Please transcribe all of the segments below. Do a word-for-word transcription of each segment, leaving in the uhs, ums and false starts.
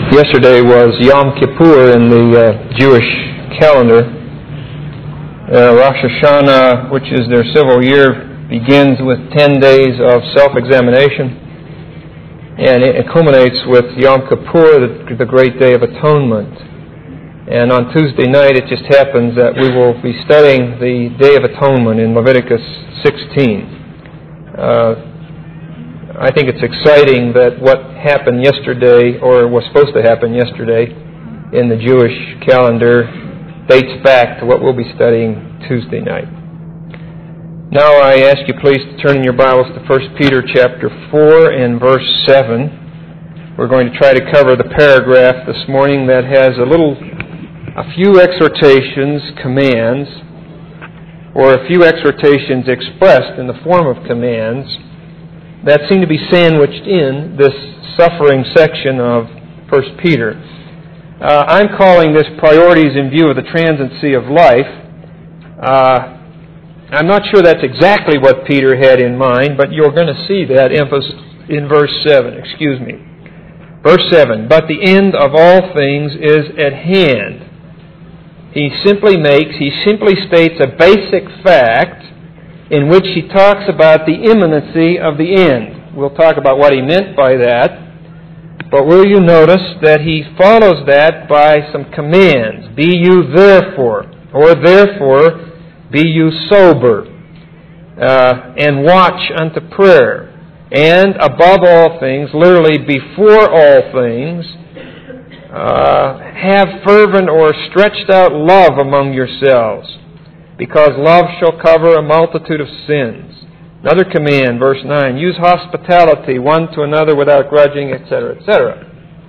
Yesterday was Yom Kippur in the uh, Jewish calendar. Uh, Rosh Hashanah, which is their civil year, begins with ten days of self-examination, and it culminates with Yom Kippur, the, the great day of atonement. And on Tuesday night, it just happens that we will be studying the Day of Atonement in Leviticus sixteen. Uh, I think it's exciting that what happened yesterday, or was supposed to happen yesterday, in the Jewish calendar dates back to what we'll be studying Tuesday night. Now I ask you please to turn in your Bibles to First Peter chapter four and verse seven. We're going to try to cover the paragraph this morning that has a little, a few exhortations, commands, or a few exhortations expressed in the form of commands that seem to be sandwiched in this suffering section of First Peter. Uh, I'm calling this Priorities in View of the Transiency of Life. Uh, I'm not sure that's exactly what Peter had in mind, but you're going to see that emphasis in verse seven. Excuse me. Verse seven, but the end of all things is at hand. He simply makes, he simply states a basic fact in which he talks about the imminency of the end. We'll talk about what he meant by that. But will you notice that he follows that by some commands? Be you therefore, or therefore be you sober, uh, and watch unto prayer. And above all things, literally before all things, uh, have fervent or stretched out love among yourselves, because love shall cover a multitude of sins. Another command, verse nine, use hospitality one to another without grudging, et cetera, et cetera.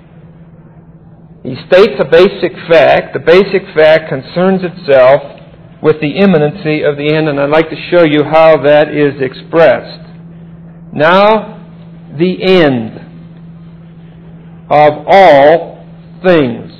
He states a basic fact. The basic fact concerns itself with the imminency of the end, and I'd like to show you how that is expressed. Now, the end of all things.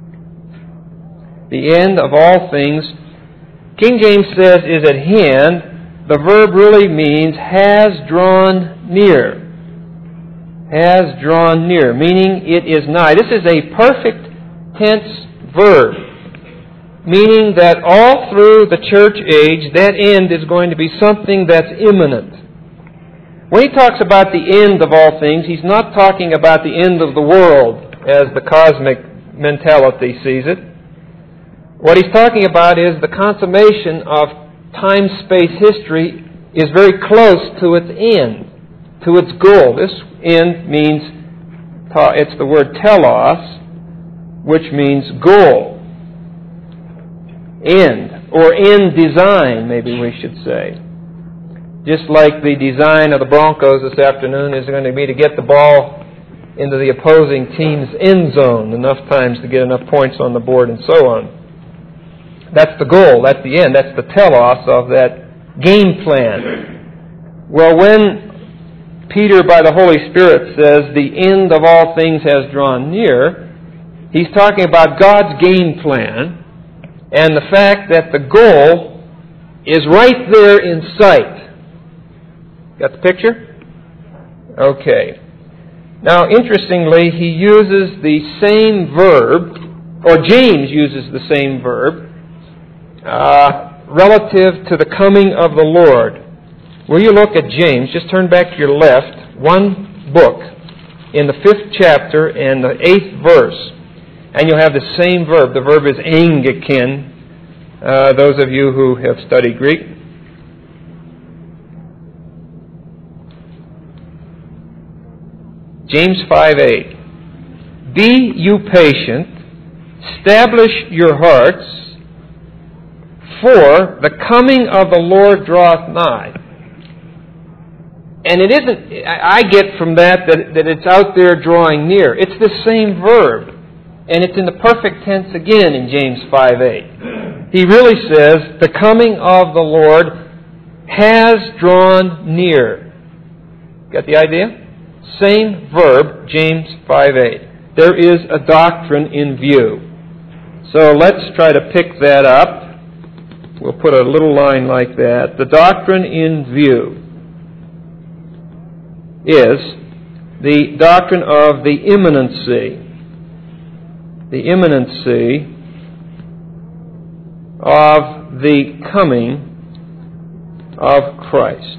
The end of all things, King James says, is at hand. The verb really means has drawn near. Has drawn near, meaning it is nigh. This is a perfect tense verb, meaning that all through the church age, that end is going to be something that's imminent. When he talks about the end of all things, he's not talking about the end of the world as the cosmic mentality sees it. What he's talking about is the consummation of time-space history is very close to its end, to its goal. This end means, it's the word telos, which means goal. End, or end design, maybe we should say. Just like the design of the Broncos this afternoon is going to be to get the ball into the opposing team's end zone enough times to get enough points on the board and so on. That's the goal, that's the end, that's the telos of that game plan. Well, when Peter, by the Holy Spirit, says the end of all things has drawn near, he's talking about God's game plan and the fact that the goal is right there in sight. Got the picture? Okay. Now, interestingly, he uses the same verb, or James uses the same verb, Uh, relative to the coming of the Lord. Will you look at James? Just turn back to your left, one book, in the fifth chapter and the eighth verse, and you'll have the same verb. The verb is engekin, uh, those of you who have studied Greek. James five eight. Be you patient, establish your hearts, for the coming of the Lord draweth nigh. And it isn't, I get from that, that that it's out there drawing near. It's the same verb. And it's in the perfect tense again in James five eight. He really says, the coming of the Lord has drawn near. Got the idea? Same verb, James five eight. There is a doctrine in view. So let's try to pick that up. We'll put a little line like that. The doctrine in view is the doctrine of the imminency the imminency of the coming of Christ.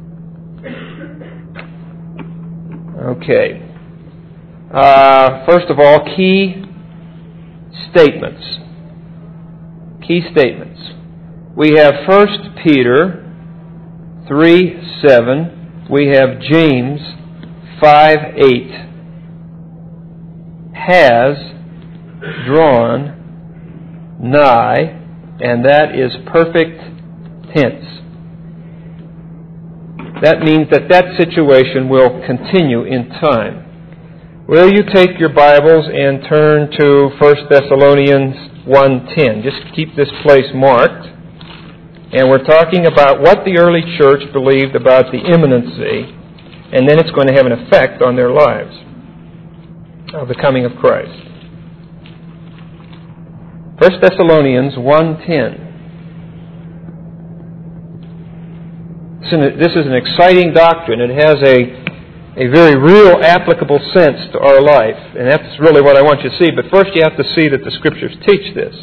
Okay. Uh, first of all, key statements. Key statements. We have First Peter three seven. We have James five eight. Has drawn nigh, and that is perfect tense. That means that that situation will continue in time. Will you take your Bibles and turn to First Thessalonians one ten? Just keep this place marked. And we're talking about what the early church believed about the imminency, and then it's going to have an effect on their lives of the coming of Christ. First Thessalonians one ten. This is an exciting doctrine. It has a a very real applicable sense to our life. And that's really what I want you to see. But first you have to see that the Scriptures teach this.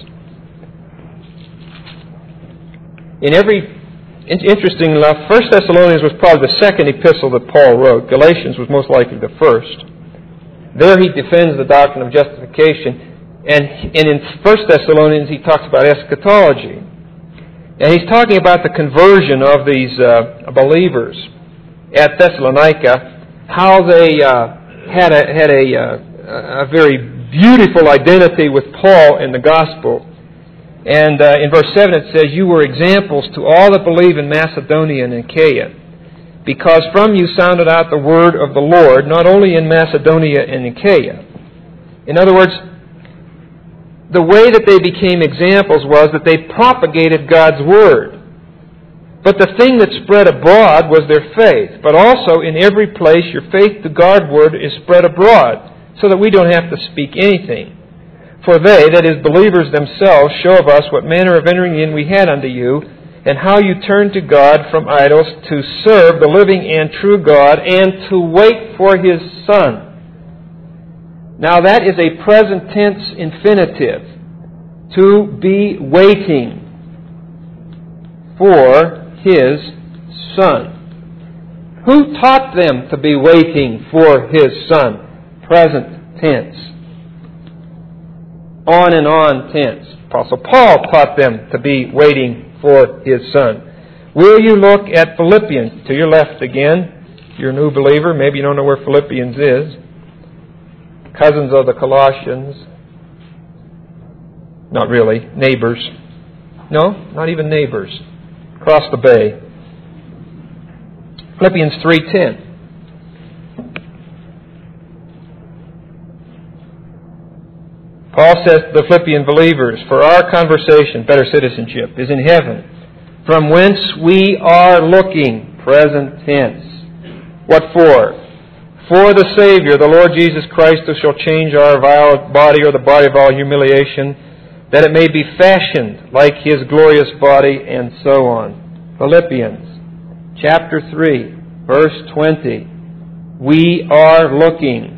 In every, interesting enough, First Thessalonians was probably the second epistle that Paul wrote. Galatians was most likely the first. There he defends the doctrine of justification. And, and in First Thessalonians he talks about eschatology. And he's talking about the conversion of these uh, believers at Thessalonica, how they uh, had a had a, uh, a very beautiful identity with Paul in the gospel. And uh, in verse seven it says, "You were examples to all that believe in Macedonia and Achaia, because from you sounded out the word of the Lord, not only in Macedonia and Achaia." In other words, the way that they became examples was that they propagated God's word. But the thing that spread abroad was their faith. But also in every place your faith to God's word is spread abroad, so that we don't have to speak anything. For they, that is, believers themselves, show of us what manner of entering in we had unto you, and how you turned to God from idols to serve the living and true God, and to wait for His Son. Now that is a present tense infinitive. To be waiting for His Son. Who taught them to be waiting for His Son? Present tense. On and on tense. Apostle Paul taught them to be waiting for His Son. Will you look at Philippians? To your left again. If you're a new believer, maybe you don't know where Philippians is. Cousins of the Colossians. Not really. Neighbors. No, not even neighbors. Across the bay. Philippians three ten. Paul says to the Philippian believers, "For our conversation, better citizenship, is in heaven, from whence we are looking," present tense. What for? "For the Savior, the Lord Jesus Christ, who shall change our vile body, or the body of all humiliation, that it may be fashioned like His glorious body," and so on. Philippians chapter three, verse twenty. We are looking.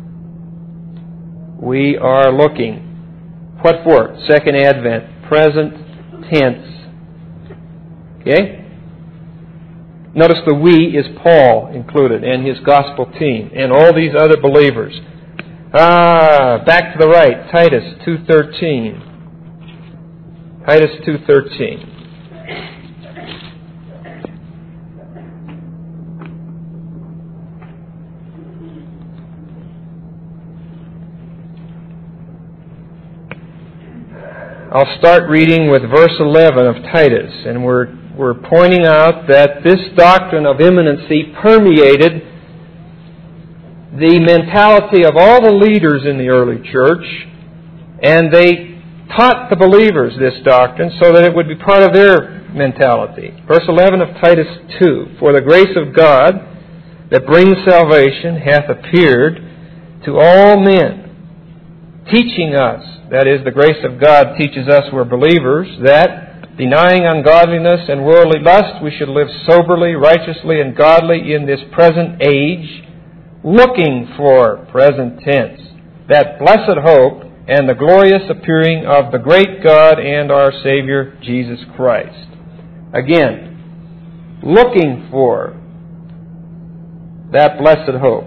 We are looking. What for? Second Advent. Present tense. Okay? Notice the we is Paul included, and his gospel team, and all these other believers. Ah, back to the right. Titus two thirteen. Titus two thirteen. I'll start reading with verse eleven of Titus, and we're we're pointing out that this doctrine of imminency permeated the mentality of all the leaders in the early church, and they taught the believers this doctrine so that it would be part of their mentality. Verse eleven of Titus two, "For the grace of God that brings salvation hath appeared to all men, teaching us," that is, the grace of God teaches us we're believers, "that, denying ungodliness and worldly lust, we should live soberly, righteously, and godly in this present age, looking for," present tense, "that blessed hope and the glorious appearing of the great God and our Savior, Jesus Christ. Again, looking for that blessed hope.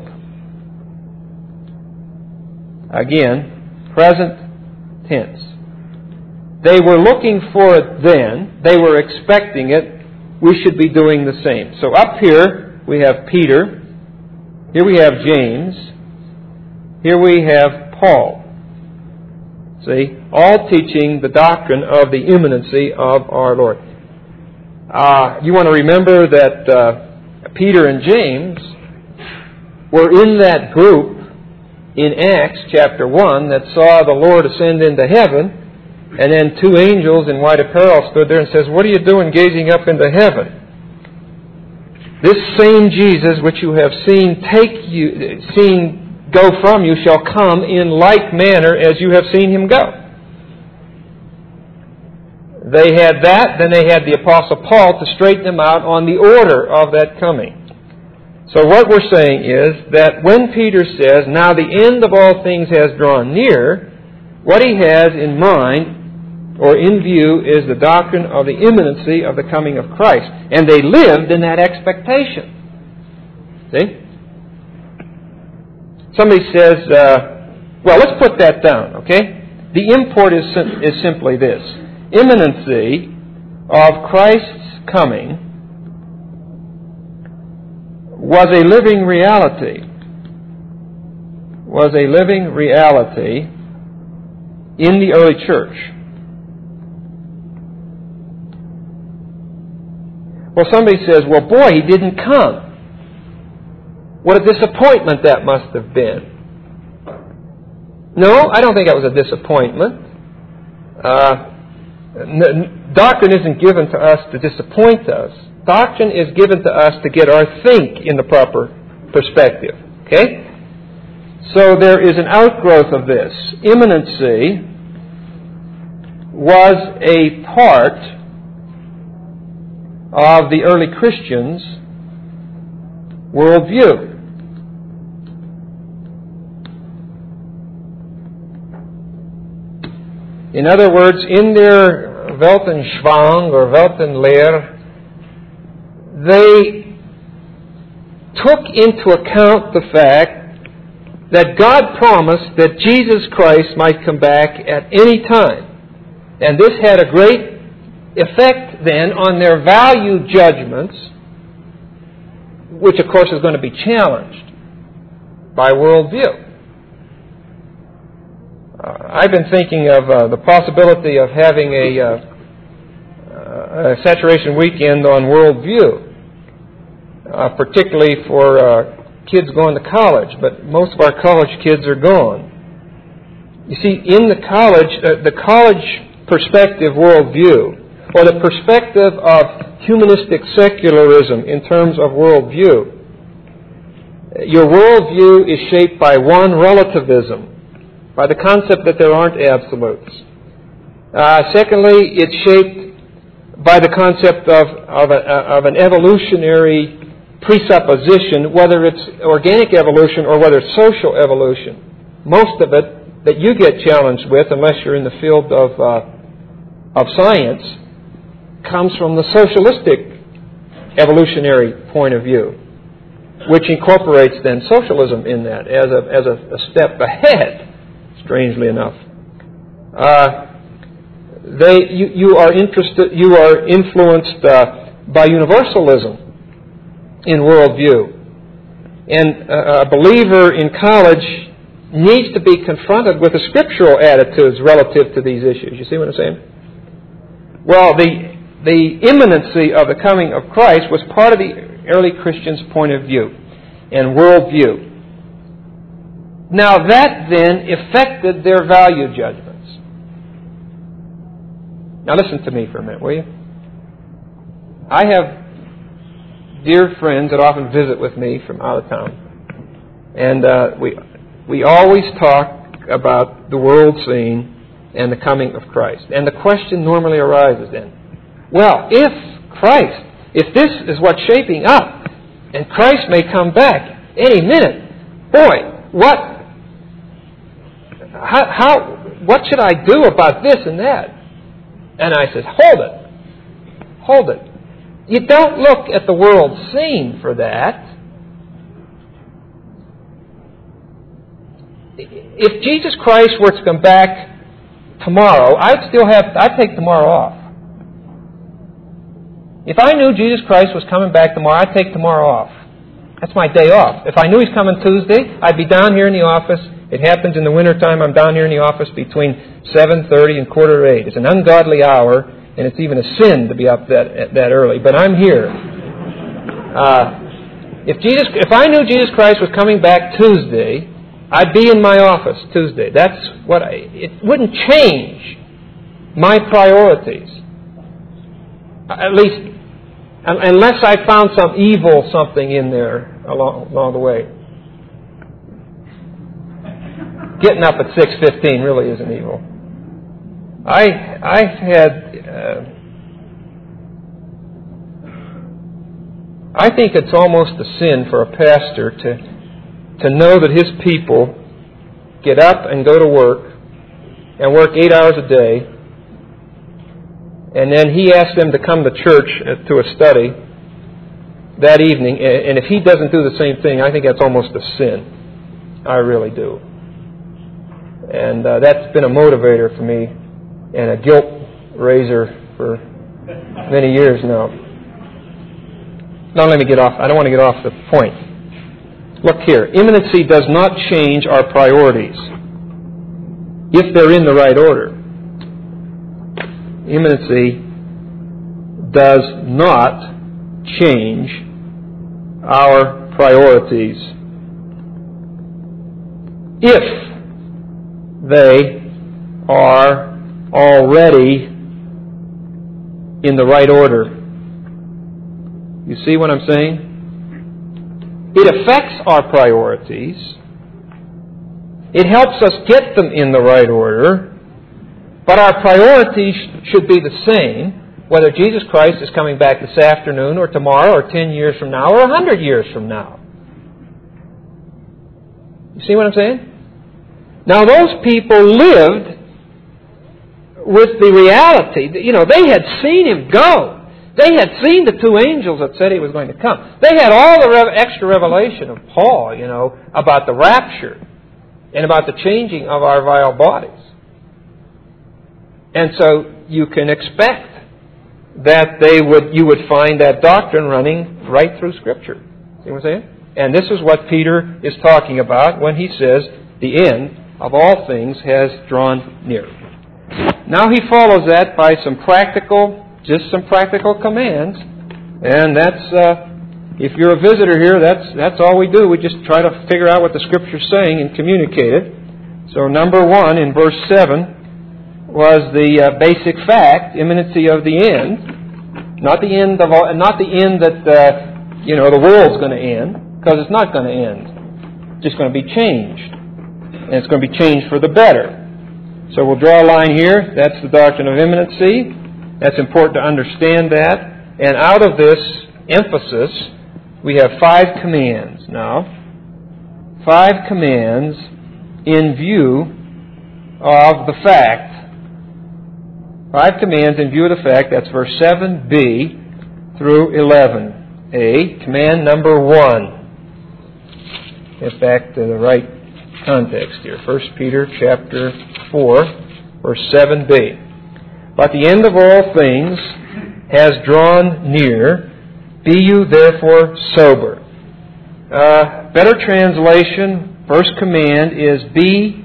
Again, present tense. They were looking for it then. They were expecting it. We should be doing the same. So up here we have Peter. Here we have James. Here we have Paul. See, all teaching the doctrine of the imminency of our Lord. Uh, you want to remember that uh, Peter and James were in that group in Acts chapter one that saw the Lord ascend into heaven, and then two angels in white apparel stood there and says, "What are you doing gazing up into heaven? This same Jesus which you have seen take you, seen go from you shall come in like manner as you have seen him go." They had that, then they had the Apostle Paul to straighten them out on the order of that coming. So what we're saying is that when Peter says, "Now the end of all things has drawn near," what he has in mind or in view is the doctrine of the imminency of the coming of Christ. And they lived in that expectation. See? Somebody says, uh, well, let's put that down, okay? The import is, sim- is simply this. Imminency of Christ's coming was a living reality. Was a living reality in the early church. Well, somebody says, well, boy, he didn't come. What a disappointment that must have been. No, I don't think that was a disappointment. Uh, n- doctrine isn't given to us to disappoint us. Doctrine is given to us to get our think in the proper perspective. Okay? So there is an outgrowth of this. Imminency was a part of the early Christians' worldview. In other words, in their Weltanschauung or Weltanlehre, they took into account the fact that God promised that Jesus Christ might come back at any time. And this had a great effect then on their value judgments, which of course is going to be challenged by worldview. Uh, I've been thinking of uh, the possibility of having a, uh, a saturation weekend on worldview, uh, particularly for uh, kids going to college, but most of our college kids are gone. You see, in the college, uh, the college perspective worldview, or the perspective of humanistic secularism in terms of worldview, your worldview is shaped by one, relativism, by the concept that there aren't absolutes. Uh, secondly, it's shaped by the concept of, of, a, of an evolutionary presupposition, whether it's organic evolution or whether it's social evolution. Most of it that you get challenged with, unless you're in the field of, uh, of science, comes from the socialistic evolutionary point of view, which incorporates then socialism in that as a, as a, a step ahead, strangely enough. Uh, they, you, you are interested, you are influenced uh, by universalism in worldview. And uh, a believer in college needs to be confronted with the scriptural attitudes relative to these issues. You see what I'm saying? Well, the the imminency of the coming of Christ was part of the early Christians' point of view and worldview. Now that then affected their value judgments. Now listen to me for a minute, will you? I have dear friends that often visit with me from out of town. And uh, we we always talk about the world scene and the coming of Christ. And the question normally arises then, well, if Christ, if this is what's shaping up, and Christ may come back any minute, boy, what how, how, what should I do about this and that? And I said, hold it. Hold it. You don't look at the world scene for that. If Jesus Christ were to come back tomorrow, I'd still have, I'd take tomorrow off. If I knew Jesus Christ was coming back tomorrow, I'd take tomorrow off. That's my day off. If I knew He's coming Tuesday, I'd be down here in the office. It happens in the wintertime. I'm down here in the office between seven thirty and quarter to eight. It's an ungodly hour, and it's even a sin to be up that that early. But I'm here. Uh, if Jesus, if I knew Jesus Christ was coming back Tuesday, I'd be in my office Tuesday. That's what I... It wouldn't change my priorities. At least, unless I found some evil something in there along, along the way. Getting up at six fifteen really isn't evil. I, I've had... Uh, I think it's almost a sin for a pastor to to know that his people get up and go to work and work eight hours a day, and then he asks them to come to church to a study that evening, and if he doesn't do the same thing, I think that's almost a sin. I really do. And uh, that's been a motivator for me and a guilt raiser for many years now. Now let me get off. I don't want to get off the point. Look here. Imminency does not change our priorities if they're in the right order. Imminency does not change our priorities if they are already in the right order. You see what I'm saying? It affects our priorities. It helps us get them in the right order. But our priorities should be the same, whether Jesus Christ is coming back this afternoon or tomorrow or ten years from now or a hundred years from now. You see what I'm saying? Now those people lived with the reality that, you know, they had seen Him go. They had seen the two angels that said He was going to come. They had all the rev- extra revelation of Paul, you know, about the rapture and about the changing of our vile bodies. And so you can expect that they would, you would find that doctrine running right through Scripture. See what I'm saying? And this is what Peter is talking about when he says the end of all things has drawn near. Now he follows that by some practical Just some practical commands, and that's uh, if you're a visitor here, that's that's all we do. We just try to figure out what the Scripture's saying and communicate it. So number one in verse seven was the uh, basic fact, imminency of the end, not the end of all, not the end that uh, you know the world's going to end, because it's not going to end. It's just going to be changed, and it's going to be changed for the better. So we'll draw a line here. That's the doctrine of imminency. That's important to understand that. And out of this emphasis, we have five commands now. Five commands in view of the fact. Five commands in view of the fact. That's verse seven b through eleven a. Command number one. Get back to the right context here. First Peter chapter four, verse seven b. But the end of all things has drawn near. Be you therefore sober. Uh, better translation, first command is be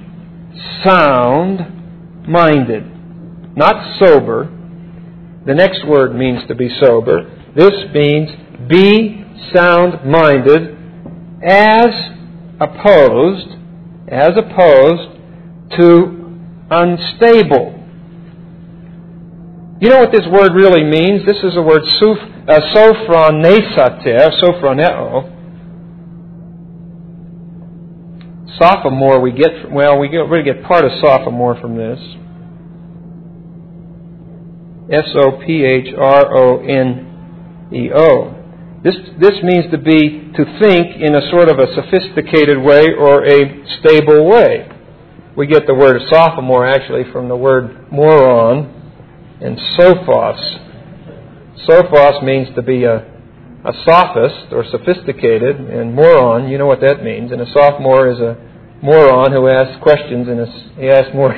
sound-minded. Not sober. The next word means to be sober. This means be sound-minded as opposed, as opposed to unstable. You know what this word really means? This is the word soph, uh, sophronesater, sophroneo. Sophomore we get, well, we get, we get part of sophomore from this. S O P H R O N E O. This, this means to be, to think in a sort of a sophisticated way or a stable way. We get the word sophomore actually from the word moron and sophos. Sophos means to be a, a sophist or sophisticated, and moron, you know what that means. And a sophomore is a moron who asks questions and he asks more.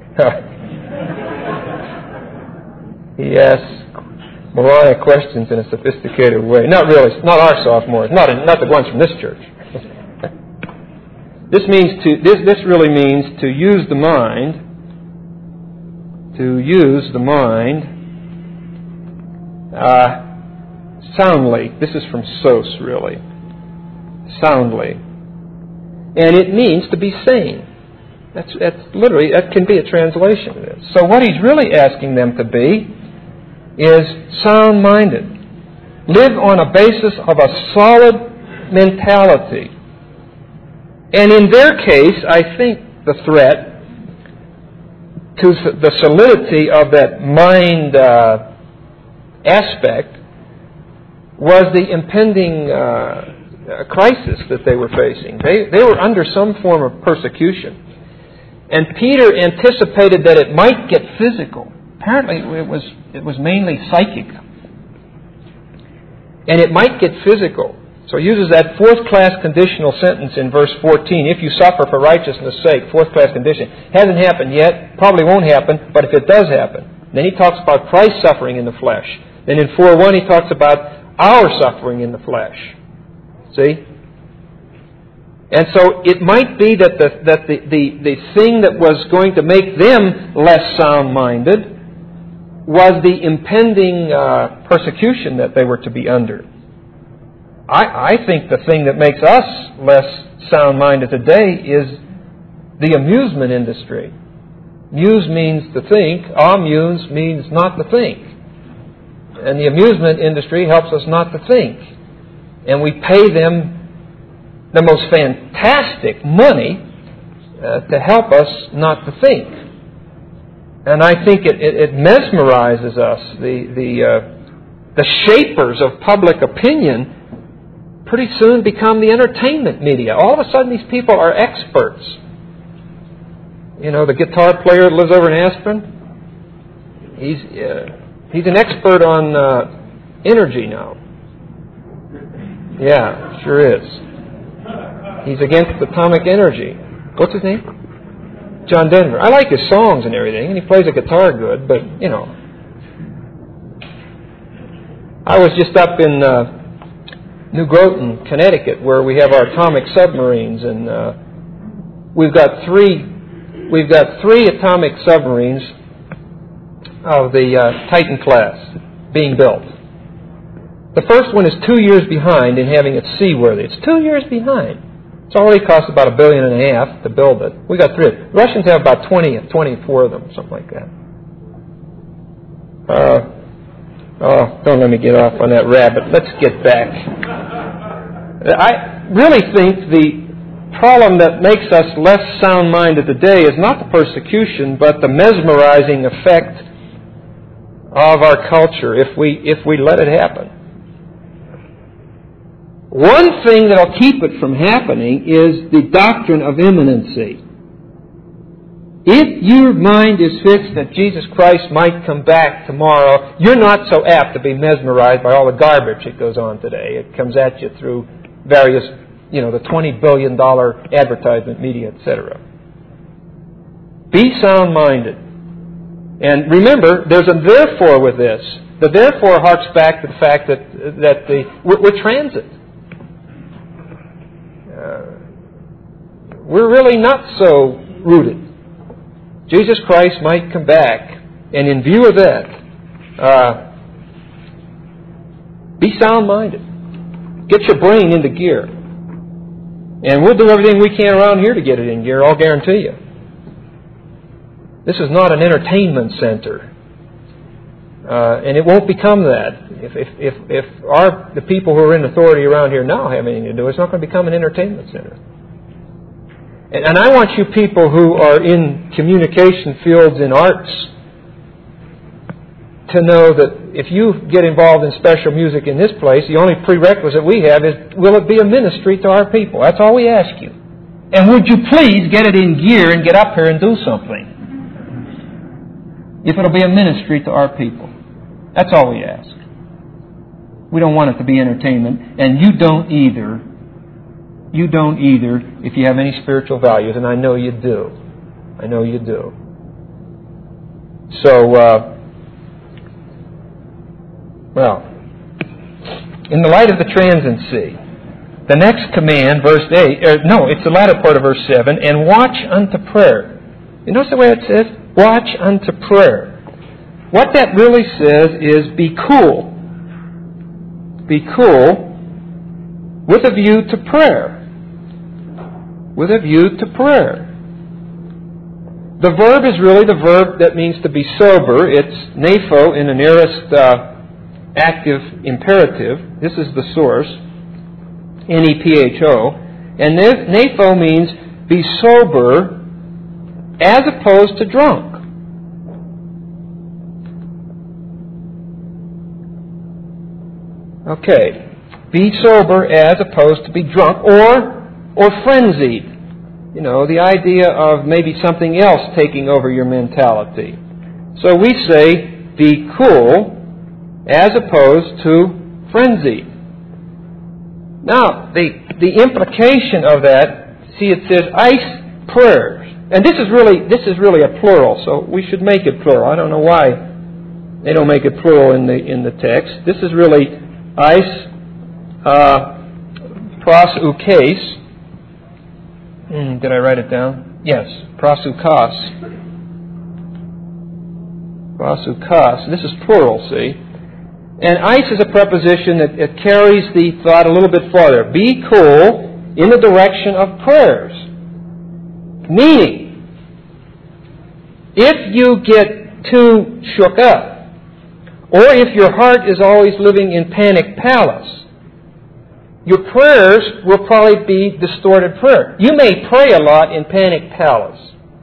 he asks moronic questions in a sophisticated way. Not really, not our sophomores, not not the ones from this church. This means to this this really means to use the mind, to use the mind uh, soundly. This is from Sos, really. Soundly. And it means to be sane. That's, that's literally, that can be a translation of this. So what he's really asking them to be is sound-minded. Live on a basis of a solid mentality. And in their case, I think the threat to the solidity of that mind uh, aspect was the impending uh, crisis that they were facing. They, they were under some form of persecution. And Peter anticipated that it might get physical. Apparently it was, it was mainly psychic. And it might get physical. So he uses that fourth-class conditional sentence in verse fourteen. If you suffer for righteousness' sake, fourth-class condition. Hasn't happened yet, probably won't happen, but if it does happen. Then he talks about Christ's suffering in the flesh. Then in four one he talks about our suffering in the flesh. See? And so it might be that the that the, the, the thing that was going to make them less sound-minded was the impending uh, persecution that they were to be under. I, I think the thing that makes us less sound-minded today is the amusement industry. Muse means to think. Amuse means not to think. And the amusement industry helps us not to think. And we pay them the most fantastic money uh, to help us not to think. And I think it, it, it mesmerizes us. The the uh, the shapers of public opinion pretty soon become the entertainment media. All of a sudden, these people are experts. You know, the guitar player that lives over in Aspen. He's uh, he's an expert on uh, energy now. Yeah, sure is. He's against atomic energy. What's his name? John Denver. I like his songs and everything, and he plays the guitar good, but, you know. I was just up in uh, New Groton, Connecticut, where we have our atomic submarines, and uh, we've got three we've got three atomic submarines of the uh, Titan class being built. The first one is two years behind in having it seaworthy. It's two years behind. It's already cost about a billion and a half to build it. We got three. The Russians have about twenty, twenty-four of them, something like that. Uh, oh, don't let me get off on that rabbit. Let's get back. I really think the problem that makes us less sound-minded today is not the persecution, but the mesmerizing effect of our culture if we if we let it happen. One thing that will keep it from happening is the doctrine of imminency. If your mind is fixed that Jesus Christ might come back tomorrow, you're not so apt to be mesmerized by all the garbage that goes on today. It comes at you through various, you know, the twenty billion dollars advertisement media, et cetera. Be sound-minded. And remember, there's a therefore with this. The therefore harks back to the fact that, that the, we're, we're transit. We're really not so rooted. Jesus Christ might come back, and in view of that, uh, be sound-minded. Get your brain into gear. And we'll do everything we can around here to get it in gear, I'll guarantee you. This is not an entertainment center. Uh, and it won't become that. If, if, if, if our, the people who are in authority around here now have anything to do, it's not going to become an entertainment center. And I want you people who are in communication fields in arts to know that if you get involved in special music in this place, the only prerequisite we have is, will it be a ministry to our people? That's all we ask you. And would you please get it in gear and get up here and do something? If it'll be a ministry to our people. That's all we ask. We don't want it to be entertainment, and you don't either. You don't either if you have any spiritual values, and I know you do. I know you do. So, uh, well, in the light of the transiency, the next command, verse eight, or no, it's the latter part of verse seven, and watch unto prayer. You notice the way it says? Watch unto prayer. What that really says is be cool. Be cool with a view to prayer. With a view to prayer. The verb is really the verb that means to be sober. It's nepho in an aorist uh, active imperative. This is the source. N E P H O. And nepho means be sober as opposed to drunk. Okay. Be sober as opposed to be drunk or or frenzied. You know, the idea of maybe something else taking over your mentality. So we say be cool as opposed to frenzied. Now, the the implication of that, see, it says ice prayers. And this is really this is really a plural, so we should make it plural. I don't know why they don't make it plural in the in the text. This is really ice uh, prosukes. Mm, did I write it down? Yes, prosukos. Prosukos. This is plural, see? And ice is a preposition that, that carries the thought a little bit farther. Be cool in the direction of prayers. Meaning, if you get too shook up, or if your heart is always living in panic palace, your prayers will probably be distorted prayer. You may pray a lot in panic palace,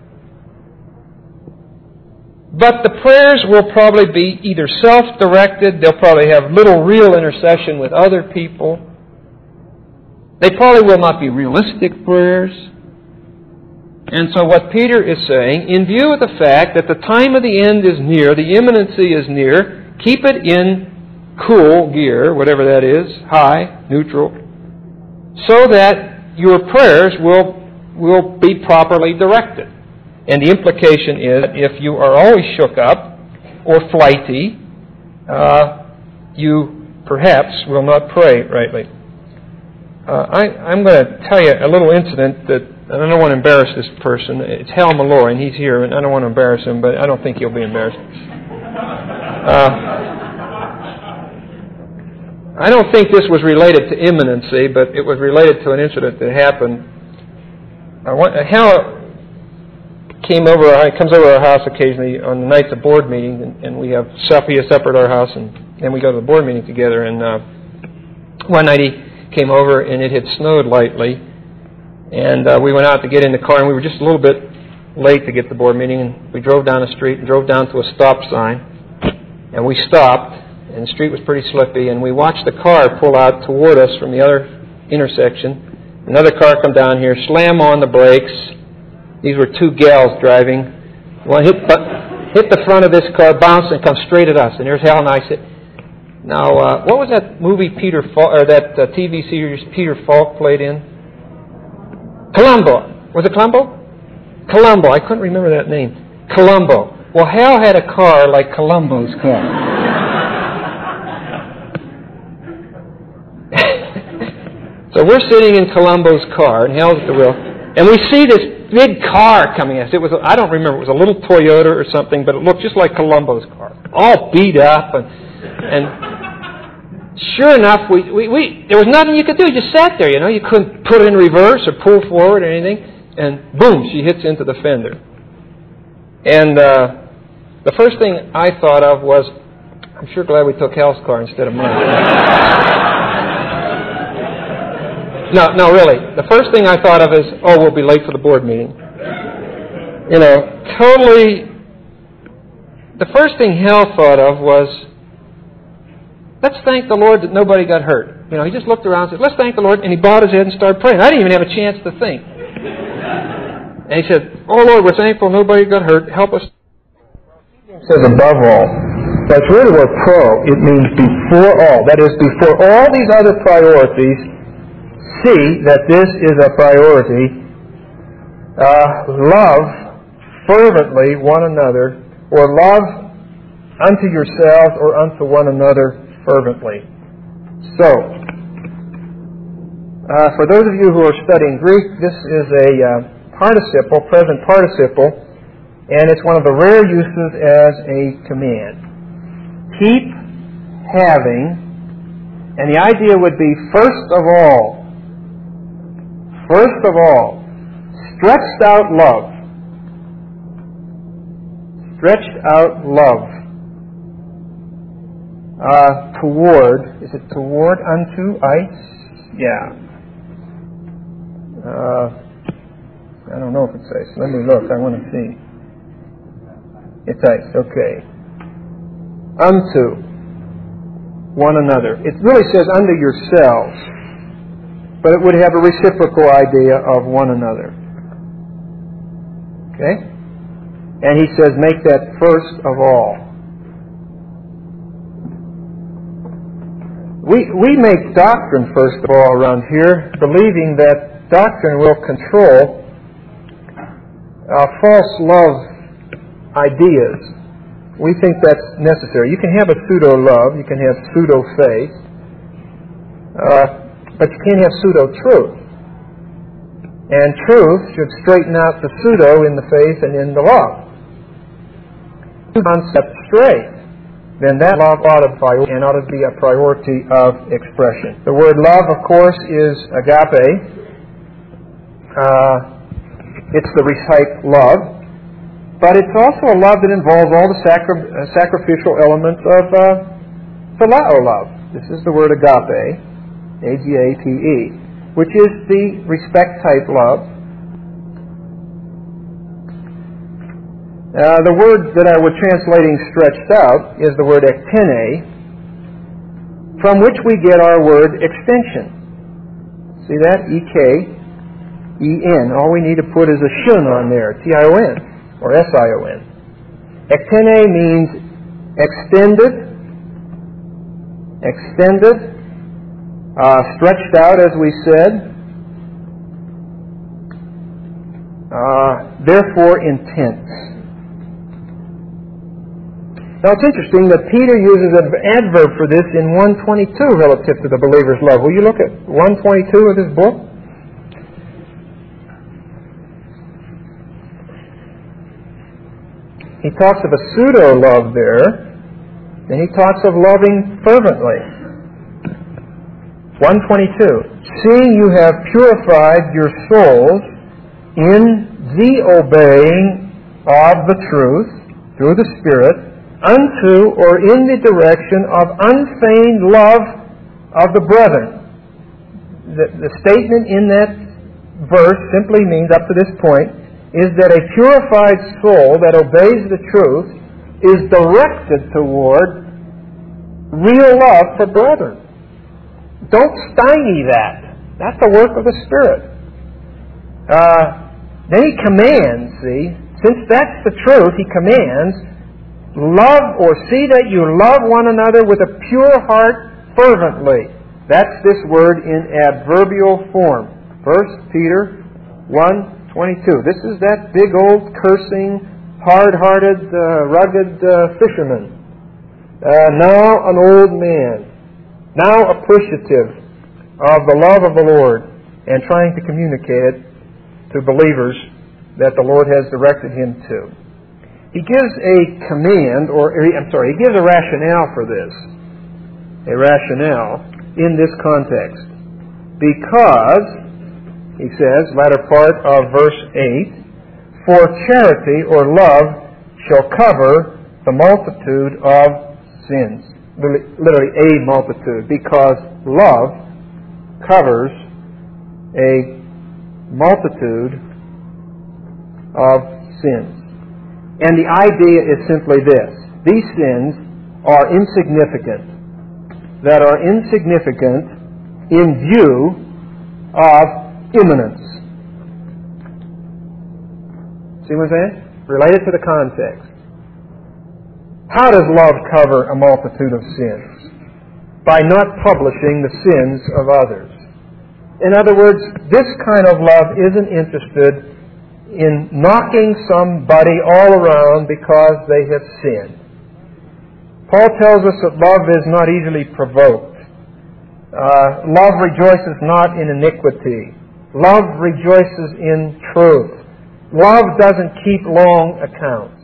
but the prayers will probably be either self-directed, they'll probably have little real intercession with other people. They probably will not be realistic prayers. And so what Peter is saying, in view of the fact that the time of the end is near, the imminency is near, keep it in cool gear, whatever that is, high, neutral, so that your prayers will, will be properly directed. And the implication is that if you are always shook up or flighty, uh, you perhaps will not pray rightly. Uh, I, I'm going to tell you a little incident that, and I don't want to embarrass this person. It's Hal Malloy, and he's here, and I don't want to embarrass him, but I don't think he'll be embarrassed. Uh, I don't think this was related to imminency, but it was related to an incident that happened. I want, Hal came over, comes over our house occasionally on the nights of board meetings, and, and we have supper, he has supper at our house, and then we go to the board meeting together. And uh, one night he came over, and it had snowed lightly, and uh, we went out to get in the car, and we were just a little bit late to get to the board meeting, and we drove down the street and drove down to a stop sign, and we stopped. And the street was pretty slippy, and we watched the car pull out toward us from the other intersection. Another car come down here, slam on the brakes. These were two gals driving. One hit, hit the front of this car, bounced, and come straight at us. And there's Hal and I said, now, uh, what was that movie Peter Falk, or that uh, T V series Peter Falk played in? Columbo. Was it Columbo? Columbo. I couldn't remember that name. Columbo. Well, Hal had a car like Columbo's car. So we're sitting in Columbo's car, and Hal's at the wheel, and we see this big car coming at us. It was, I don't remember, it was a little Toyota or something, but it looked just like Columbo's car, all beat up, and and sure enough, we, we, we there was nothing you could do. You just sat there, you know. You couldn't put it in reverse or pull forward or anything, and boom, she hits into the fender. And uh, the first thing I thought of was, I'm sure glad we took Hal's car instead of mine. No, no, really. The first thing I thought of is, oh, we'll be late for the board meeting. You know, totally. The first thing Hal thought of was, let's thank the Lord that nobody got hurt. You know, he just looked around and said, let's thank the Lord, and he bowed his head and started praying. I didn't even have a chance to think. And he said, "Oh Lord, we're thankful nobody got hurt. Help us." It says above all. That's really the word pro. It means before all. That is, before all these other priorities, see that this is a priority. Uh, love fervently one another, or love unto yourselves or unto one another fervently. So, uh, for those of you who are studying Greek, this is a uh, participle, present participle, and it's one of the rare uses as a command. Keep having, and the idea would be first of all, first of all, stretched out love. Stretched out love. Uh, toward, is it toward unto ice? Yeah. Uh, I don't know if it's ice. Let me look. I want to see. It's ice. Okay. Unto one another. It really says unto yourselves, but it would have a reciprocal idea of one another. Okay? And he says, make that first of all. We we make doctrine first of all around here, believing that doctrine will control uh, false love ideas. We think that's necessary. You can have a pseudo-love, you can have pseudo-faith, uh, but you can't have pseudo-truth. And truth should straighten out the pseudo in the faith and in the love. Concept straight, then that love ought to be, and ought to be a priority of expression. The word love, of course, is agape. Uh, it's the recite love. But it's also a love that involves all the sacri- uh, sacrificial elements of uh, phileo love. This is the word agape, A G A P E, which is the respect type love. Uh, the word that I was translating stretched out is the word ektene, from which we get our word extension. See that? E K E N. All we need to put is a shun on there, T I O N. Or S I O N. Ektene means extended, extended, uh, stretched out, as we said, uh, therefore intense. Now it's interesting that Peter uses an adverb for this in one twenty-two relative to the believer's love. Will you look at one twenty-two of his book? He talks of a pseudo-love there, and he talks of loving fervently. one twenty-two, seeing you have purified your souls in the obeying of the truth through the Spirit unto or in the direction of unfeigned love of the brethren. The, the statement in that verse simply means, up to this point, is that a purified soul that obeys the truth is directed toward real love for brethren. Don't stymie that. That's the work of the Spirit. Uh, then he commands, see, since that's the truth, he commands, love or see that you love one another with a pure heart fervently. That's this word in adverbial form. First Peter one twenty-two. This is that big old cursing, hard-hearted, uh, rugged uh, fisherman. Uh, now an old man. Now appreciative of the love of the Lord and trying to communicate it to believers that the Lord has directed him to. He gives a command, or I'm sorry, he gives a rationale for this. A rationale in this context. Because he says, latter part of verse eight, for charity or love shall cover the multitude of sins. Literally a multitude, because love covers a multitude of sins. And the idea is simply this. These sins are insignificant, that are insignificant in view of imminence. See what I'm saying? Related to the context. How does love cover a multitude of sins? By not publishing the sins of others. In other words, this kind of love isn't interested in knocking somebody all around because they have sinned. Paul tells us that love is not easily provoked. Uh, love rejoices not in iniquity. Love rejoices in truth. Love doesn't keep long accounts.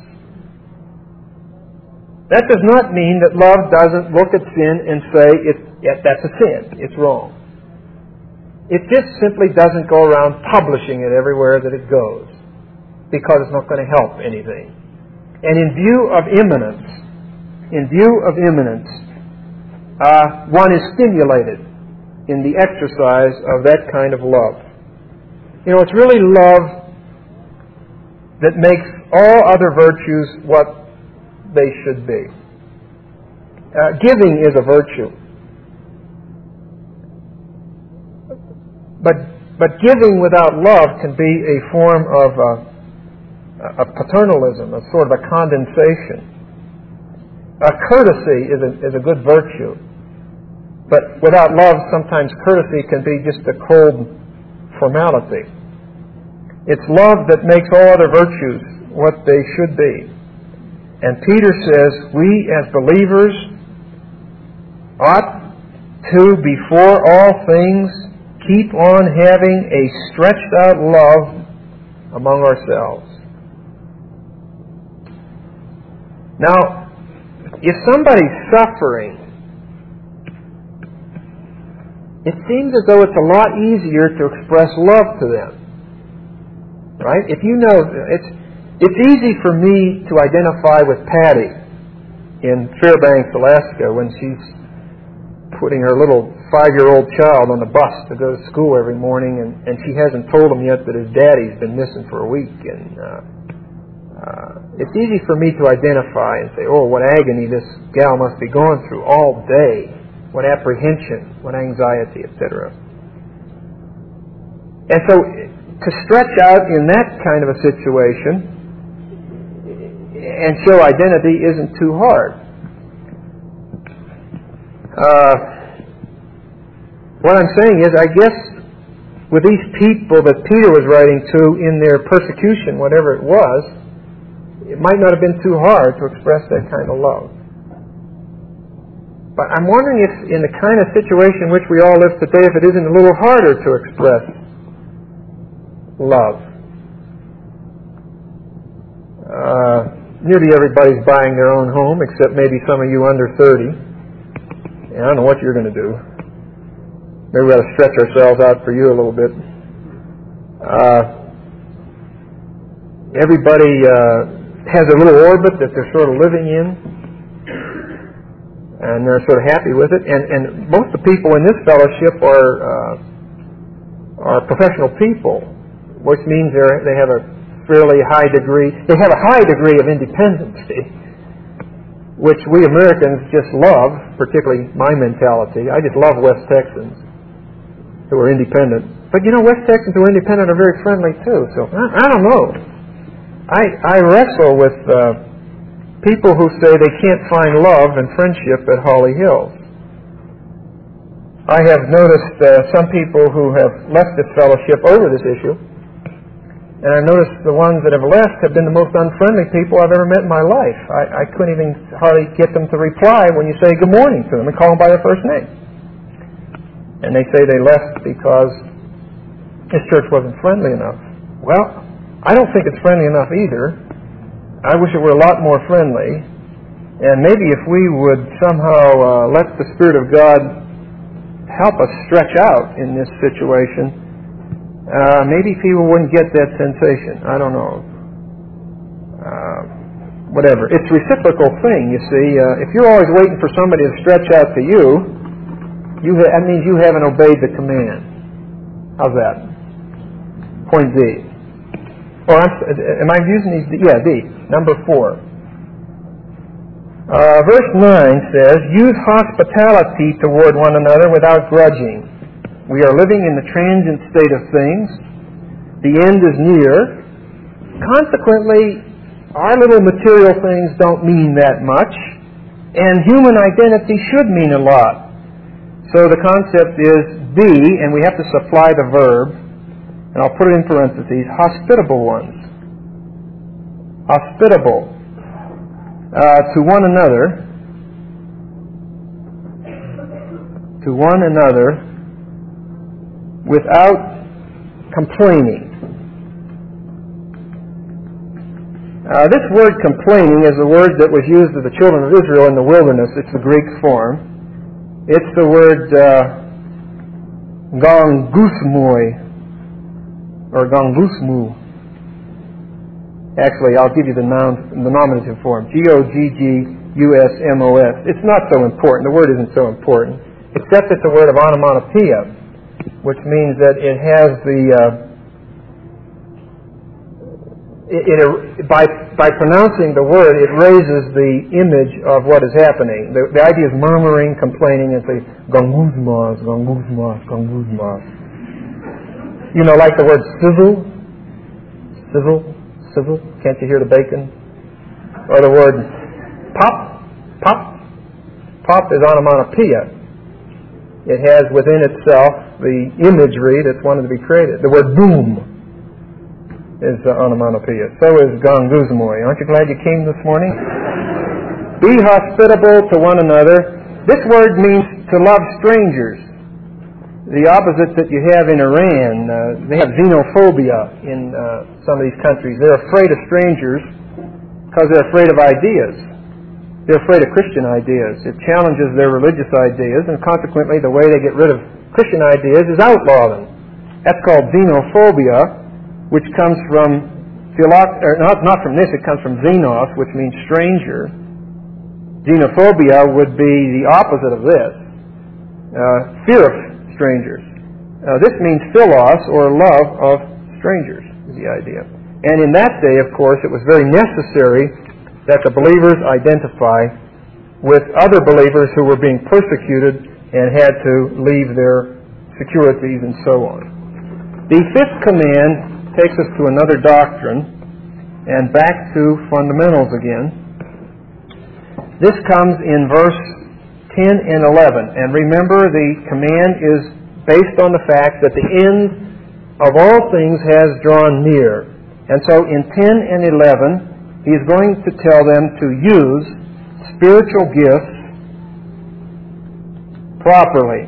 That does not mean that love doesn't look at sin and say, it, yeah, that's a sin, it's wrong. It just simply doesn't go around publishing it everywhere that it goes, because it's not going to help anything. And in view of imminence, in view of imminence, uh, one is stimulated in the exercise of that kind of love. You know, it's really love that makes all other virtues what they should be. Uh, giving is a virtue. But but giving without love can be a form of uh, of paternalism, a sort of a condensation. Uh, courtesy is a, is a good virtue. But without love, sometimes courtesy can be just a cold formality. It's love that makes all other virtues what they should be. And Peter says, we as believers ought to, before all things, keep on having a stretched out love among ourselves. Now, if somebody's suffering, it seems as though it's a lot easier to express love to them. Right? If you know, it's it's easy for me to identify with Patty in Fairbanks, Alaska, when she's putting her little five-year-old child on the bus to go to school every morning, and, and she hasn't told him yet that his daddy's been missing for a week. And uh, uh, it's easy for me to identify and say, oh, what agony this gal must be going through all day. What apprehension, what anxiety, et cetera. And so, to stretch out in that kind of a situation and show identity isn't too hard. Uh, what I'm saying is, I guess, with these people that Peter was writing to in their persecution, whatever it was, it might not have been too hard to express that kind of love. But I'm wondering if in the kind of situation in which we all live today, if it isn't a little harder to express love. Uh, nearly everybody's buying their own home, except maybe some of you under thirty. And I don't know what you're going to do. Maybe we ought to stretch ourselves out for you a little bit. Uh, everybody uh, has a little orbit that they're sort of living in, and they're sort of happy with it. And, and most of the people in this fellowship are uh, are professional people, which means they they have a fairly high degree. They have a high degree of independency, which we Americans just love. Particularly my mentality. I just love West Texans who are independent. But you know, West Texans who are independent are very friendly too. So I, I don't know. I I wrestle with Uh, people who say they can't find love and friendship at Holly Hills. I have noticed uh, some people who have left this fellowship over this issue, and I've noticed the ones that have left have been the most unfriendly people I've ever met in my life. I, I couldn't even hardly get them to reply when you say good morning to them and call them by their first name. And they say they left because this church wasn't friendly enough. Well, I don't think it's friendly enough either. I wish it were a lot more friendly, and maybe if we would somehow uh, let the Spirit of God help us stretch out in this situation, uh, maybe people wouldn't get that sensation. I don't know. Uh, whatever. It's a reciprocal thing, you see. Uh, if you're always waiting for somebody to stretch out to you, you ha- that means you haven't obeyed the command. How's that? Point D. Or I'm, am I using these? Yeah, D. Number four. Uh, verse nine says, use hospitality toward one another without grudging. We are living in the transient state of things. The end is near. consequently, our little material things don't mean that much, and human identity should mean a lot. So the concept is be, and we have to supply the verb, and I'll put it in parentheses, hospitable ones. Hospitable uh, to one another, to one another, without complaining. Uh, this word complaining is the word that was used of the children of Israel in the wilderness. It's the Greek form. It's the word uh, gongusmoi, or gongusmu. Actually, I'll give you the, noun, the nominative form, G O G G U S M O S. It's not so important. The word isn't so important, except it's a word of onomatopoeia, which means that it has the... Uh, It, it, by, by pronouncing the word, it raises the image of what is happening. The, the idea is murmuring, complaining, and say, gonguzmas, gonguzmas, gonguzmas. You know, like the word sizzle, sizzle, sizzle. Can't you hear the bacon? Or the word pop, pop. Pop is onomatopoeia. It has within itself the imagery that's wanted to be created. The word boom is uh, onomatopoeia. So is gonguzmoi. Aren't you glad you came this morning? Be hospitable to one another. This word means to love strangers. The opposite that you have in Iran. Uh, they have xenophobia in uh, some of these countries. They're afraid of strangers because they're afraid of ideas. They're afraid of Christian ideas. It challenges their religious ideas, and consequently the way they get rid of Christian ideas is outlaw them. That's called xenophobia, which comes from, philo- or not, not from this, it comes from xenos, which means stranger. Xenophobia would be the opposite of this, uh, fear of strangers. Uh, this means philos, or love of strangers, is the idea. And in that day, of course, it was very necessary that the believers identify with other believers who were being persecuted and had to leave their securities and so on. The fifth command takes us to another doctrine and back to fundamentals again. This comes in verse ten and eleven. And remember, the command is based on the fact that the end of all things has drawn near. And so in ten and eleven, he is going to tell them to use spiritual gifts properly.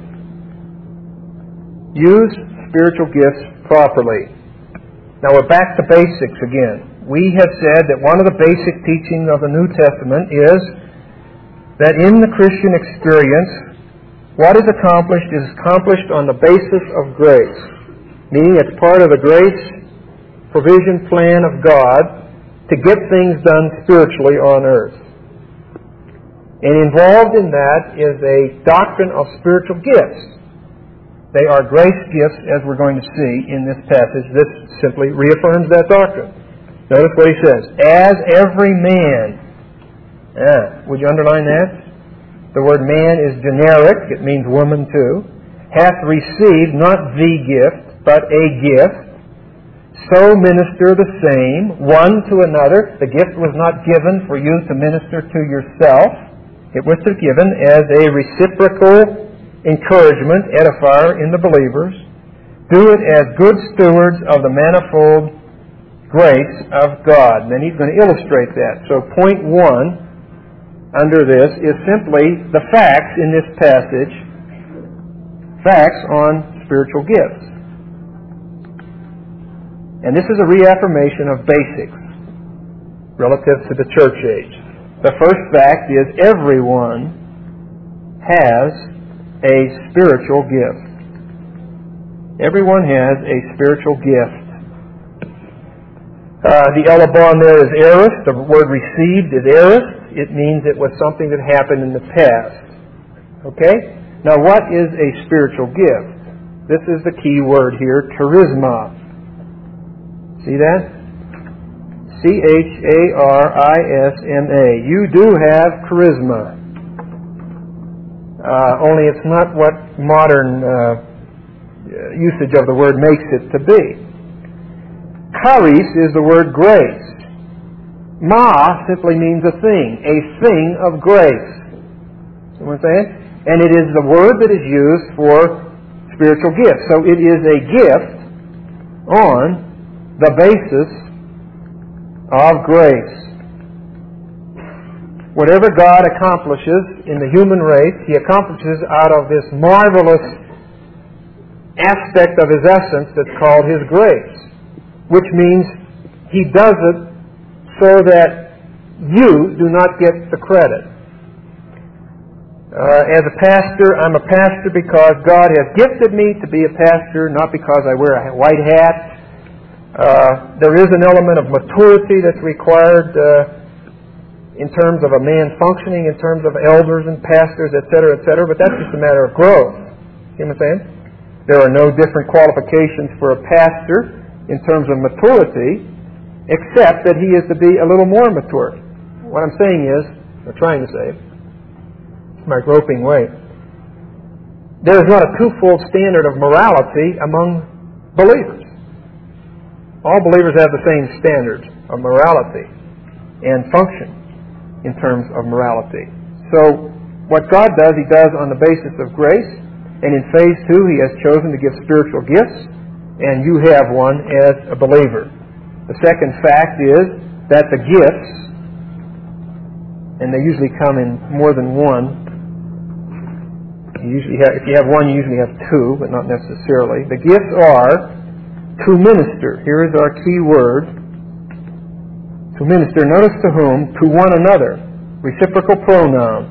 Use spiritual gifts properly. Now we're back to basics again. We have said that one of the basic teachings of the New Testament is that in the Christian experience, what is accomplished is accomplished on the basis of grace, meaning it's part of the grace provision plan of God to get things done spiritually on earth. And involved in that is a doctrine of spiritual gifts. They are grace gifts, as we're going to see in this passage. This simply reaffirms that doctrine. Notice what he says. As every man. Ah, would you underline that? The word man is generic. It means woman too. Hath received not the gift, but a gift. So minister the same, one to another. The gift was not given for you to minister to yourself. It was given as a reciprocal encouragement, edifier in the believers. Do it as good stewards of the manifold grace of God. And then he's going to illustrate that. So point one under this is simply the facts in this passage, facts on spiritual gifts. And this is a reaffirmation of basics relative to the church age. The first fact is everyone has a spiritual gift. Everyone has a spiritual gift. Uh, the elabon there is aorist. The word received is aorist. It means it was something that happened in the past. Okay? Now what is a spiritual gift? This is the key word here, charisma. See that? C H A R I S M A. You do have charisma. Uh, only it's not what modern uh, usage of the word makes it to be. charis is the word grace. Ma simply means a thing, a thing of grace. You know what I'm saying? And it is the word that is used for spiritual gifts. So it is a gift on the basis of grace. Whatever God accomplishes in the human race, He accomplishes out of this marvelous aspect of His essence that's called His grace, which means He does it so that you do not get the credit. Uh, as a pastor, I'm a pastor because God has gifted me to be a pastor, not because I wear a white hat. Uh, there is an element of maturity that's required uh, in terms of a man functioning, in terms of elders and pastors, et cetera, et cetera, but that's just a matter of growth. You know what I'm saying? There are no different qualifications for a pastor in terms of maturity, except that he is to be a little more mature. What I'm saying is, or trying to say, my groping way, there is not a twofold standard of morality among believers. All believers have the same standards of morality and function in terms of morality. So, what God does, He does on the basis of grace, and in phase two, He has chosen to give spiritual gifts, and you have one as a believer. The second fact is that the gifts, and they usually come in more than one. You usually have, if you have one, you usually have two, but not necessarily. The gifts are to minister. Here is our key word. To minister, notice to whom? To one another. Reciprocal pronoun.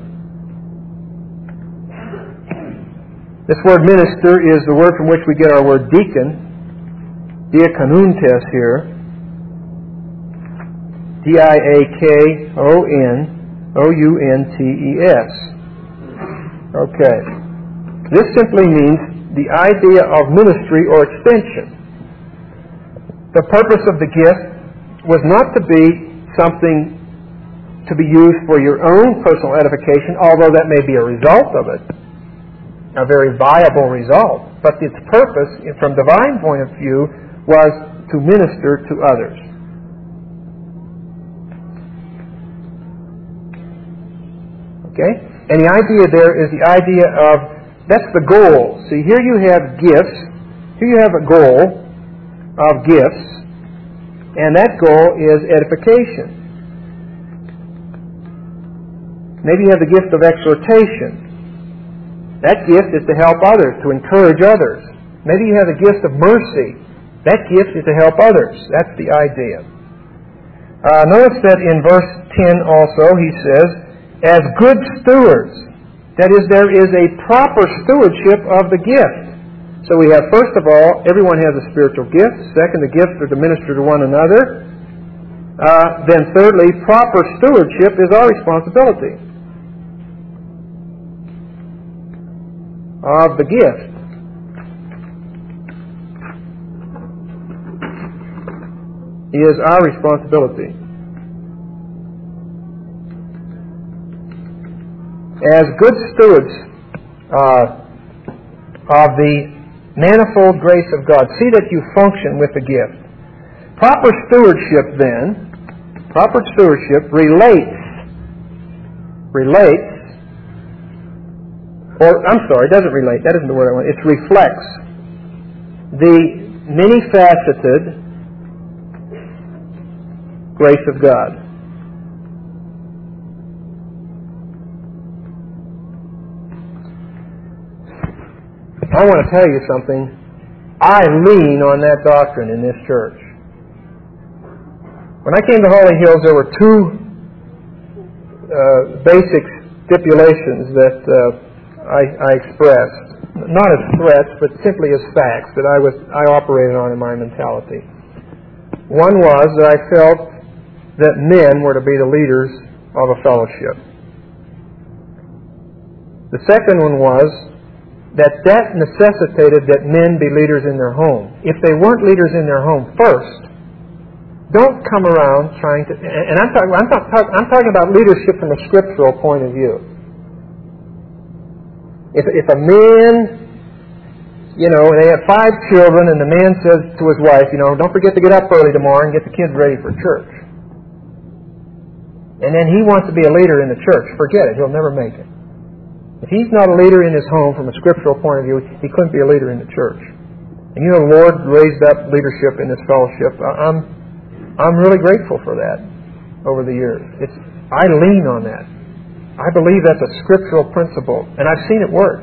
This word minister is the word from which we get our word deacon. Diakonuntes here. D I A K O N O U N T E S. Okay. This simply means the idea of ministry or extension. The purpose of the gift was not to be something to be used for your own personal edification, although that may be a result of it, a very viable result. But its purpose, from divine point of view, was to minister to others. Okay? And the idea there is the idea of, that's the goal. See, here you have gifts, here you have a goal of gifts, and that goal is edification. Maybe you have the gift of exhortation. That gift is to help others, to encourage others. Maybe you have the gift of mercy. That gift is to help others. That's the idea. Uh, notice that in verse ten also he says, as good stewards. That is, there is a proper stewardship of the gift. So we have, first of all, everyone has a spiritual gift. Second, the gifts are to minister to one another. Uh, then thirdly, proper stewardship is our responsibility of the gift. Is our responsibility. As good stewards uh, of the manifold grace of God. See that you function with the gift. Proper stewardship then, proper stewardship relates, relates, or I'm sorry, it doesn't relate, that isn't the word I want, it reflects the many-faceted grace of God. I want to tell you something. I lean on that doctrine in this church. When I came to Holly Hills, there were two uh, basic stipulations that uh, I, I expressed, not as threats, but simply as facts that I was I operated on in my mentality. One was that I felt that men were to be the leaders of a fellowship. The second one was that that necessitated that men be leaders in their home. If they weren't leaders in their home first, don't come around trying to... And I'm talking, I'm, not talk, I'm talking about leadership from a scriptural point of view. If, if a man you know, they have five children, and the man says to his wife, you know, don't forget to get up early tomorrow and get the kids ready for church. And then he wants to be a leader in the church. Forget it. He'll never make it. If he's not a leader in his home from a scriptural point of view, he couldn't be a leader in the church. And you know, the Lord raised up leadership in this fellowship. I'm, I'm really grateful for that over the years. It's, I lean on that. I believe that's a scriptural principle, and I've seen it work.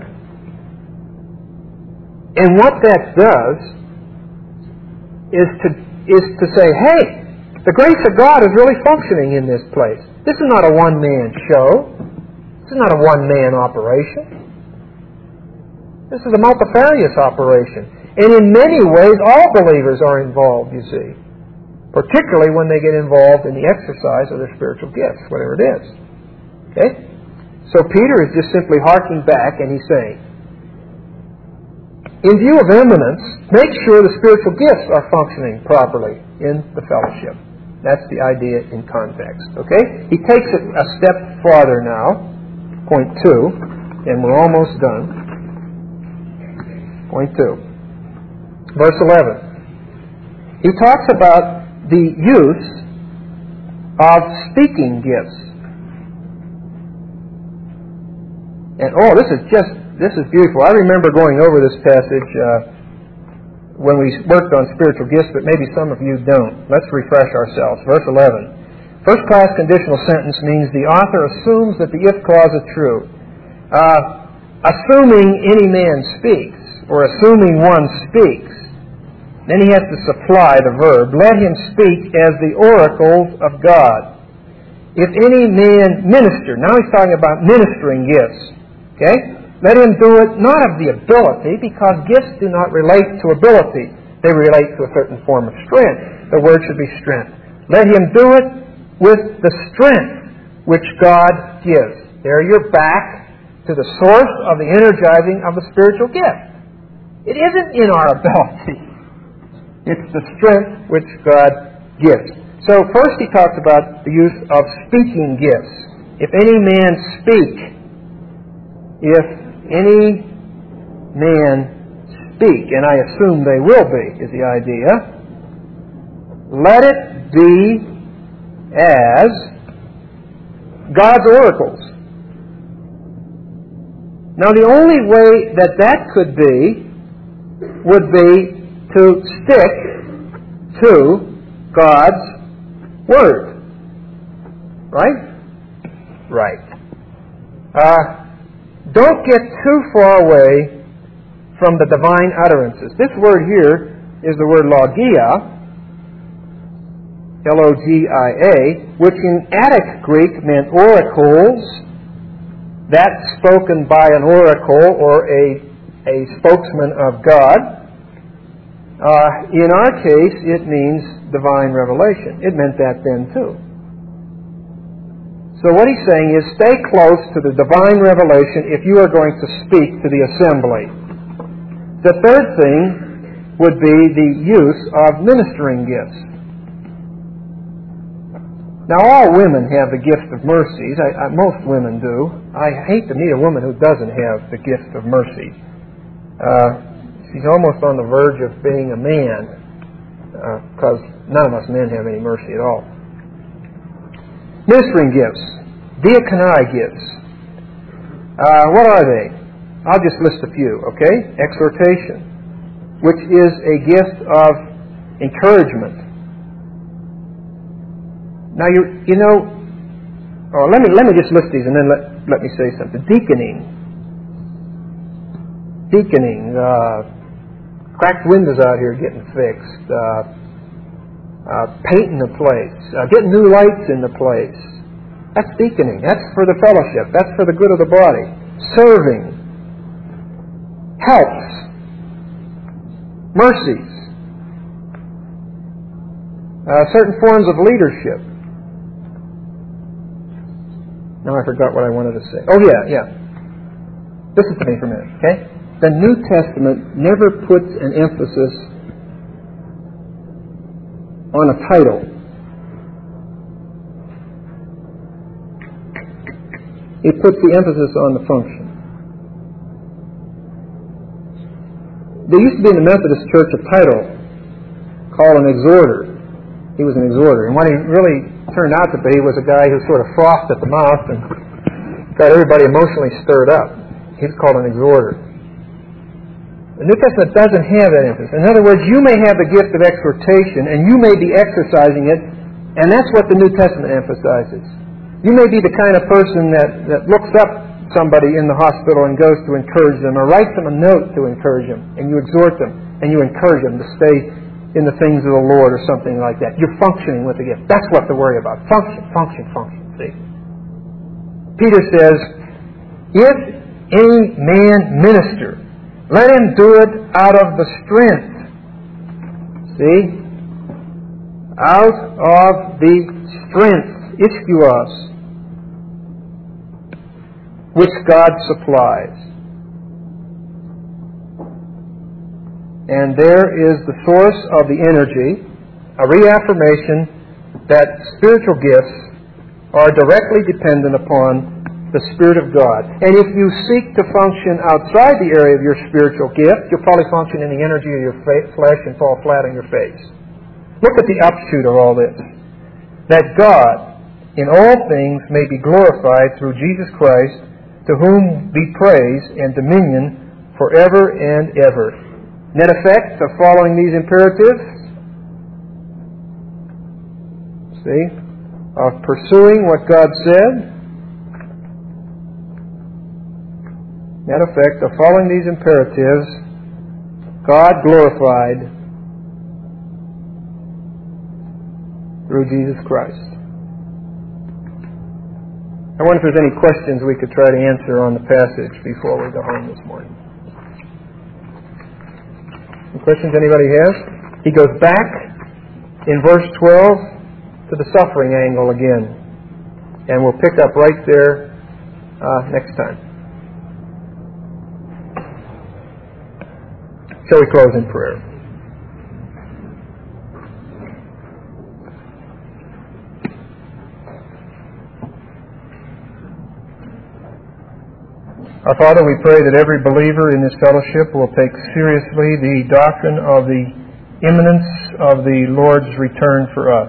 And what that does is to is to say, hey, the grace of God is really functioning in this place. This is not a one-man show. This is not a one-man operation. This is a multifarious operation. And in many ways, all believers are involved, you see. Particularly when they get involved in the exercise of their spiritual gifts, whatever it is. Okay? So Peter is just simply harking back and he's saying, in view of eminence, make sure the spiritual gifts are functioning properly in the fellowship. That's the idea in context. Okay? He takes it a step farther now. Point two. And we're almost done. Point two. Verse eleven. He talks about the use of speaking gifts. And oh, this is just, this is beautiful. I remember going over this passage uh, when we worked on spiritual gifts, but maybe some of you don't. Let's refresh ourselves. Verse eleven. First class conditional sentence means the author assumes that the if clause is true. Uh, assuming any man speaks, or assuming one speaks, then he has to supply the verb. Let him speak as the oracles of God. If any man minister, now he's talking about ministering gifts. Okay? Let him do it not of the ability, because gifts do not relate to ability. They relate to a certain form of strength. The word should be strength. Let him do it with the strength which God gives. There you're back to the source of the energizing of the spiritual gift. It isn't in our ability. It's the strength which God gives. So first he talks about the use of speaking gifts. If any man speak, if any man speak, and I assume they will be, is the idea, let it be as God's oracles. Now the only way that that could be would be to stick to God's Word. Right? Right. Uh, don't get too far away from the divine utterances. This word here is the word logia, L O G I A, which in Attic Greek meant oracles, that spoken by an oracle or a, a spokesman of God. Uh, in our case, it means divine revelation. It meant that then too. So what he's saying is stay close to the divine revelation if you are going to speak to the assembly. The third thing would be the use of ministering gifts. Now all women have the gift of mercies. I, I, most women do. I hate to meet a woman who doesn't have the gift of mercy. Uh, she's almost on the verge of being a man, because uh, none of us men have any mercy at all. Ministering gifts, diaconai gifts. Uh, what are they? I'll just list a few, okay? Exhortation, which is a gift of encouragement. Now, you you know, oh, let me let me just list these and then let, let me say something. Deaconing. Deaconing. Uh, cracked windows out here getting fixed. Uh, Uh, painting the place, uh, getting new lights in the place. That's deaconing. That's for the fellowship. That's for the good of the body. Serving. Helps. Mercies. Uh, certain forms of leadership. Now I forgot what I wanted to say. Oh yeah, yeah. Listen to me for a minute, okay? The New Testament never puts an emphasis on a title. It puts the emphasis on the function. There used to be in the Methodist Church a title called an exhorter. He was an exhorter. And what he really turned out to be was a guy who sort of frothed at the mouth and got everybody emotionally stirred up. He was called an exhorter. The New Testament doesn't have that emphasis. In other words, you may have the gift of exhortation, and you may be exercising it, and that's what the New Testament emphasizes. You may be the kind of person that, that looks up somebody in the hospital and goes to encourage them, or writes them a note to encourage them, and you exhort them, and you encourage them to stay in the things of the Lord or something like that. You're functioning with the gift. That's what to worry about. Function, function, function. See? Peter says, if any man minister, let him do it out of the strength. See? Out of the strength, ischios, which God supplies. And there is the source of the energy, a reaffirmation that spiritual gifts are directly dependent upon the Spirit of God. And if you seek to function outside the area of your spiritual gift, you'll probably function in the energy of your flesh and fall flat on your face. Look at the upshoot of all this. That God, in all things, may be glorified through Jesus Christ, to whom be praise and dominion forever and ever. Net effect of following these imperatives, see, of pursuing what God said. Net effect of following these imperatives, God glorified through Jesus Christ. I wonder if there's any questions we could try to answer on the passage before we go home this morning. Any questions anybody has? He goes back in verse twelve to the suffering angle again. And we'll pick up right there uh, next time. Shall we close in prayer? Our Father, we pray that every believer in this fellowship will take seriously the doctrine of the imminence of the Lord's return for us.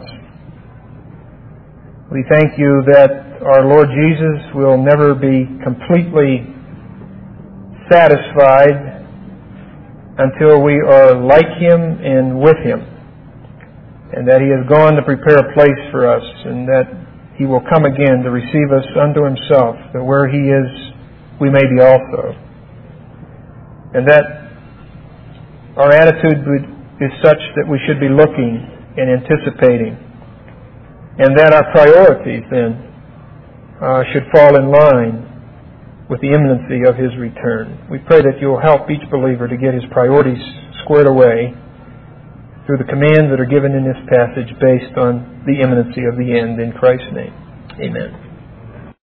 We thank you that our Lord Jesus will never be completely satisfied until we are like Him and with Him, and that He has gone to prepare a place for us, and that He will come again to receive us unto Himself, that where He is, we may be also. And that our attitude is such that we should be looking and anticipating. And that our priorities then uh, should fall in line with the imminency of His return. We pray that you'll help each believer to get his priorities squared away through the commands that are given in this passage based on the imminency of the end. In Christ's name, amen.